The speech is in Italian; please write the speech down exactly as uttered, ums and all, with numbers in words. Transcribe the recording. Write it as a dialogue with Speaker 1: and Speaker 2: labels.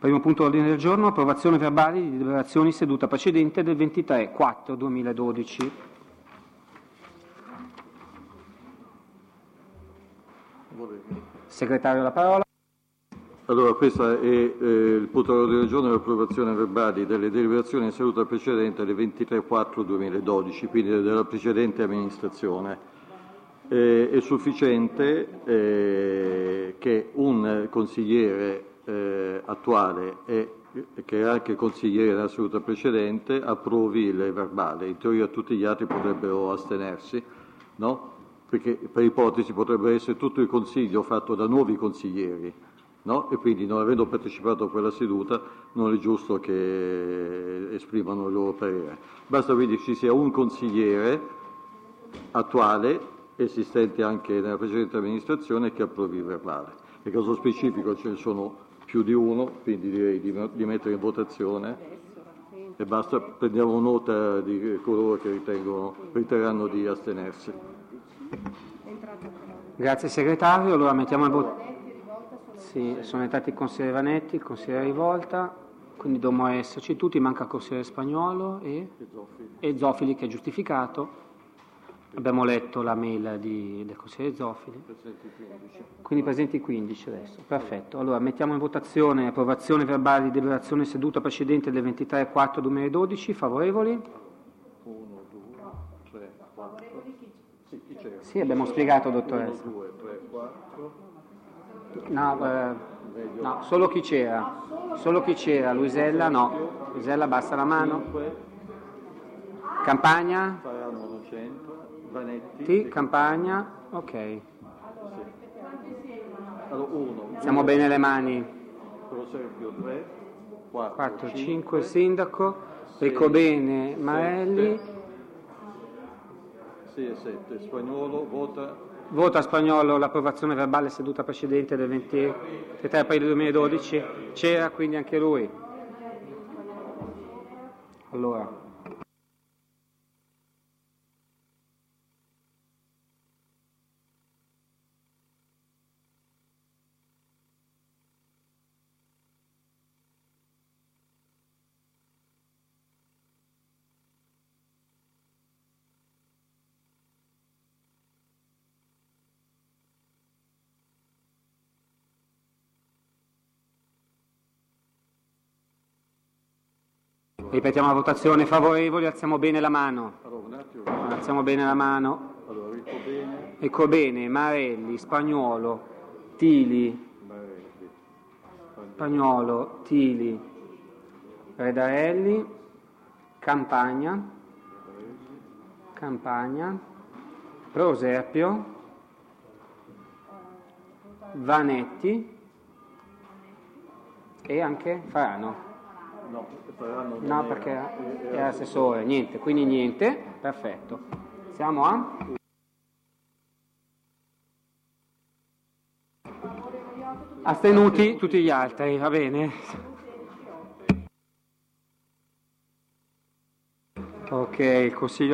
Speaker 1: Primo punto ordine del giorno, approvazione verbale di deliberazioni seduta precedente del ventitré quattro duemiladodici. Segretario, la parola.
Speaker 2: Allora, questo è eh, il punto ordine del giorno dell'approvazione verbali delle deliberazioni in seduta precedente del ventitré quattro duemiladodici, quindi della precedente amministrazione. Eh, è sufficiente eh, che un consigliere eh, attuale e che è anche consigliere nella seduta precedente approvi il verbale. In teoria tutti gli altri potrebbero astenersi, no? Perché per ipotesi potrebbe essere tutto il consiglio fatto da nuovi consiglieri, no? E quindi, non avendo partecipato a quella seduta, non è giusto che esprimano il loro parere. Basta quindi che ci sia un consigliere attuale, esistente anche nella precedente amministrazione, che approvi il verbale. Nel caso specifico ce ne sono più di uno, quindi direi di, di mettere in votazione e basta, prendiamo nota di coloro che ritengono, riterranno di astenersi.
Speaker 1: Grazie segretario, allora mettiamo in votazione. Sì, sono entrati il consigliere Vanetti, il consigliere Rivolta, quindi dobbiamo esserci tutti, manca il consigliere Spagnuolo e, e Zoffili che è giustificato. Abbiamo letto la mail di, del consigliere Zoffili. Quindi presenti quindici adesso. Perfetto. Allora mettiamo in votazione approvazione verbale di deliberazione seduta precedente del ventitré quattro duemiladodici. Favorevoli?
Speaker 2: uno, due, tre, quattro. Sì, chi c'era?
Speaker 1: Sì, abbiamo spiegato, dottoressa.
Speaker 2: uno, due, tre, quattro.
Speaker 1: No, eh, no, solo chi c'era. Solo chi c'era. Luisella no. Luisella basta la mano. Campagna? Vanetti, Campagna, ok.
Speaker 2: Sì. Allora, uno,
Speaker 1: siamo
Speaker 2: due,
Speaker 1: bene le mani.
Speaker 2: Prosempio tre, quattro,
Speaker 1: quattro,
Speaker 2: cinque,
Speaker 1: cinque, sindaco, Ricobene, Marelli.
Speaker 2: sei e sette, Spagnuolo, vota.
Speaker 1: Vota Spagnuolo l'approvazione verbale seduta precedente del ventitré aprile duemiladodici. C'era quindi anche lui. Allora. Ripetiamo la votazione, favorevoli, alziamo bene la mano.
Speaker 2: Allora, un attimo.
Speaker 1: Alziamo bene la mano.
Speaker 2: Allora, Ricobene.
Speaker 1: Ricobene, Marelli, Spagnuolo, Tili,
Speaker 2: Marelli.
Speaker 1: Spagnuolo, Tili, Redarelli, Campagna, Campagna, Prosepio, Vanetti e anche Farano.
Speaker 2: No, Farano
Speaker 1: No, perché è assessore, niente, quindi niente, perfetto. Siamo a? Astenuti tutti gli altri, va bene? Ok, il Consiglio